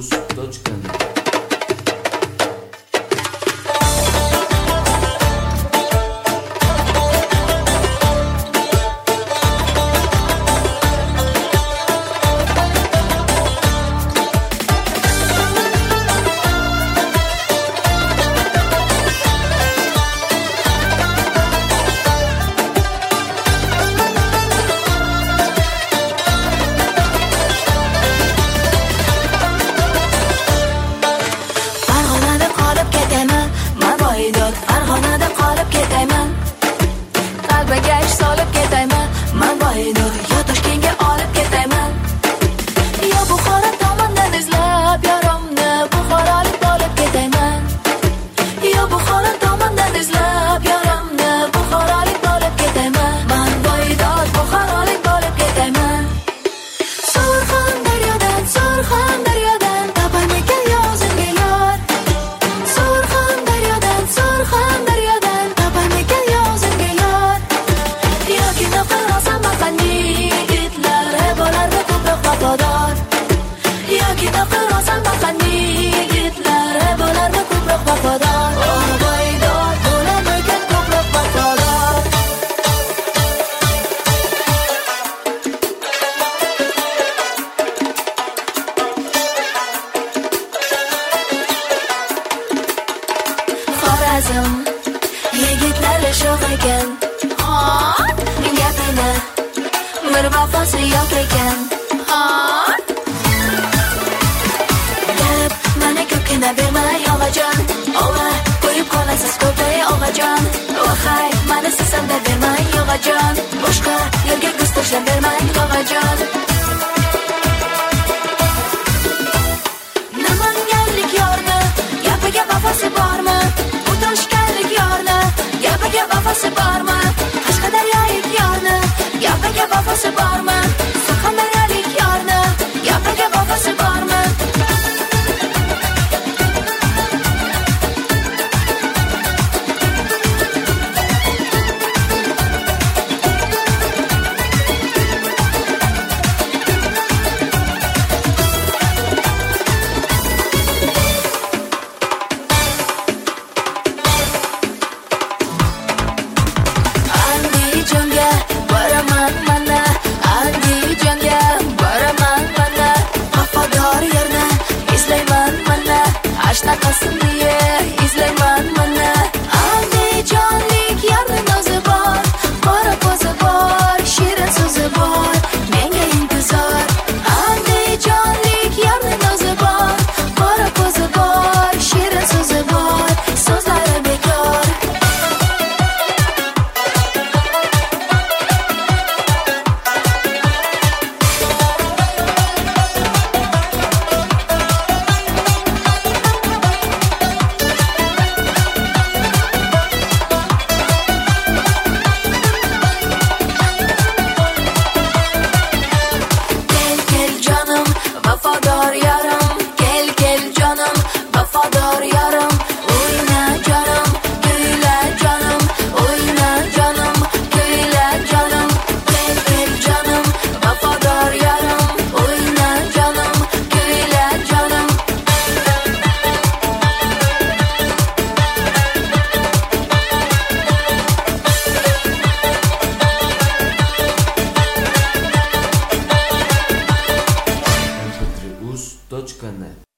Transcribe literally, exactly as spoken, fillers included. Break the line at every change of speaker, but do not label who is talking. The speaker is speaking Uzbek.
uz точка net.
Farg'onada qolib ketayman, qalbiga ish solib ketayman. Men Boydod yo Toshkentga olib ketayman, yo Buxoro tomondan izlab yorimni Buxorolik bo'lib ketayman, yo Buxoro tomondan izlab yorimni Buxorolik bo'lib ketayman. Men Boydod Buxorolik bo'lib ketayman. Surxondaryodan Surxondaryodan topamikan yozimga yor, Surxondaryodan Surxondaryodan topamikan yozimga yor. Yoki noqarosan mahalliy yigitlar bo'lardi ko'proq vafodor, yoki noqarosan mahalliy yigitlar bo'lardi ko'proq vafodor. Oh Boydod bo'lamikan ko'proq vafodor. Xorazm yigitlari sho'x ekan, gapini bir vafosi yo'q ekan. Gap mana ko'pgina bermay og'ajon, ova qo'yib qolasiz ko'pay og'ajon. Vohay mana sizamda bermay og'ajon, boshqa yerga ko'z tashlab bermay og'ajon. Namanganlik yorni gapiga vafosi bormi? Bu Toshkentlik yorni gapiga vafosi bormi? Qashqadaryolik yorni gapiga vafosi bormi? Surxondaryolik yorni gapiga vafosi bormi? Andijonga boraman mana, Andijonga boraman mana, vafodor yerni izlayman mana, ashnaqasini izlayman mana. Andijonlik yerning o'zi bor, qora ko'zi bor, shirin so'zi bor, menga intizor. Andijonlik yerning o'zi bor, qora ko'zi bor, shirin so'zi bor, so'zlari bekor. Kel kel canım vafodor yarim, kel kel canım vafodor yarim. O'yna canım, kuyla canım, o'yna canım, kuyla canım. Kel kel canım vafodor yarim, o'yna canım, kuyla canım.
uz точка net.